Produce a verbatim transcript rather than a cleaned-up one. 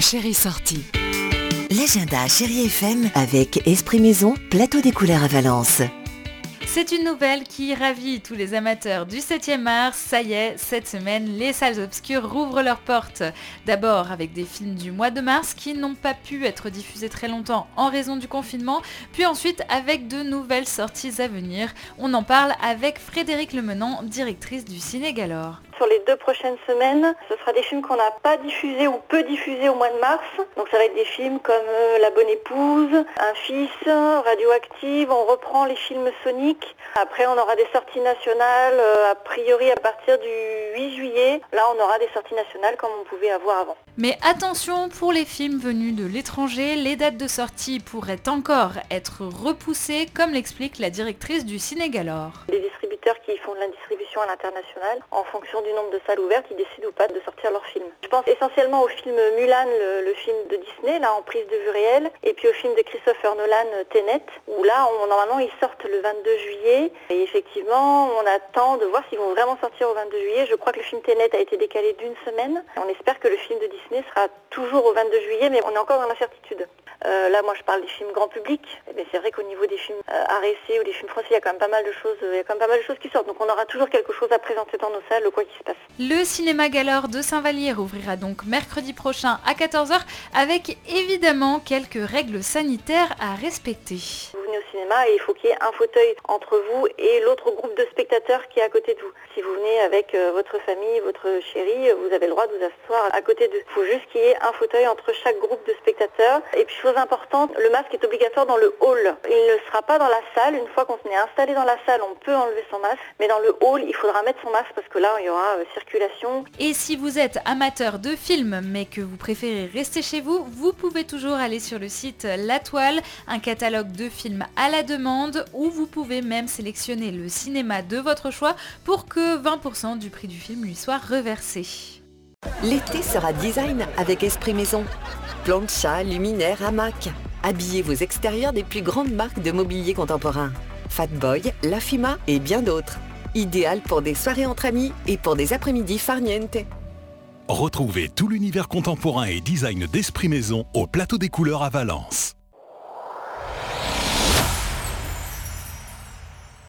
Chérie sortie. L'agenda Chérie F M avec Esprit Maison, plateau des couleurs à Valence. C'est une nouvelle qui ravit tous les amateurs du septième art. Ça y est, cette semaine, les salles obscures rouvrent leurs portes. D'abord avec des films du mois de mars qui n'ont pas pu être diffusés très longtemps en raison du confinement, puis ensuite avec de nouvelles sorties à venir. On en parle avec Frédérique Lemenant, directrice du Ciné Galore. Sur les deux prochaines semaines, ce sera des films qu'on n'a pas diffusés ou peu diffusés au mois de mars. Donc ça va être des films comme euh, La Bonne Épouse, Un Fils, Radioactive, on reprend les films Sonic. Après on aura des sorties nationales, euh, a priori à partir du huit juillet. Là on aura des sorties nationales comme on pouvait avoir avant. Mais attention, pour les films venus de l'étranger, les dates de sortie pourraient encore être repoussées, comme l'explique la directrice du Ciné Galore. Les distributeurs qui font de la distribution à l'international, en fonction du nombre de salles ouvertes, ils décident ou pas de sortir leurs films. Je pense essentiellement au film Mulan, le, le film de Disney, là en prise de vue réelle, et puis au film de Christopher Nolan, Tenet, où là, on, normalement, ils sortent le vingt-deux juillet, et effectivement, on attend de voir s'ils vont vraiment sortir au vingt-deux juillet. Je crois que le film Tenet a été décalé d'une semaine. On espère que le film de Disney sera toujours au vingt-deux juillet, mais on est encore dans l'incertitude. Euh, là, moi, je parle des films grand public, mais c'est vrai qu'au niveau des films euh, R S C ou des films français, il y a quand même pas mal de choses, il y a quand même pas mal de choses qui sortent. Donc, on aura toujours quelque chose à présenter dans nos salles, quoi qu'il se passe. Le Cinéma Galore de Saint-Vallier ouvrira donc mercredi prochain à quatorze heures, avec évidemment quelques règles sanitaires à respecter. Vous venez au cinéma et il faut qu'il y ait un fauteuil entre vous et l'autre groupe de spectateurs qui est à côté de vous. Si vous venez avec euh, votre famille, votre chérie, vous avez le droit de vous asseoir à côté d'eux. Il faut juste qu'il y ait un fauteuil entre chaque groupe de spectateurs. Et puis, chose importante, le masque est obligatoire dans le hall. Il ne sera pas dans la salle. Une fois qu'on est installé dans la salle, on peut enlever son masque. Mais dans le hall, il faudra mettre son masque parce que là, il y aura euh, circulation. Et si vous êtes amateur de films, mais que vous préférez rester chez vous, vous pouvez toujours aller sur le site La Toile, un catalogue de films à la demande, où vous pouvez même sélectionner le cinéma de votre choix pour que vingt pour cent du prix du film lui soit reversé. L'été sera design avec Esprit Maison. Plancha, luminaires, hamac. Habillez vos extérieurs des plus grandes marques de mobilier contemporain. Fatboy, Lafima et bien d'autres. Idéal pour des soirées entre amis et pour des après-midi farniente. Retrouvez tout l'univers contemporain et design d'Esprit Maison au plateau des couleurs à Valence.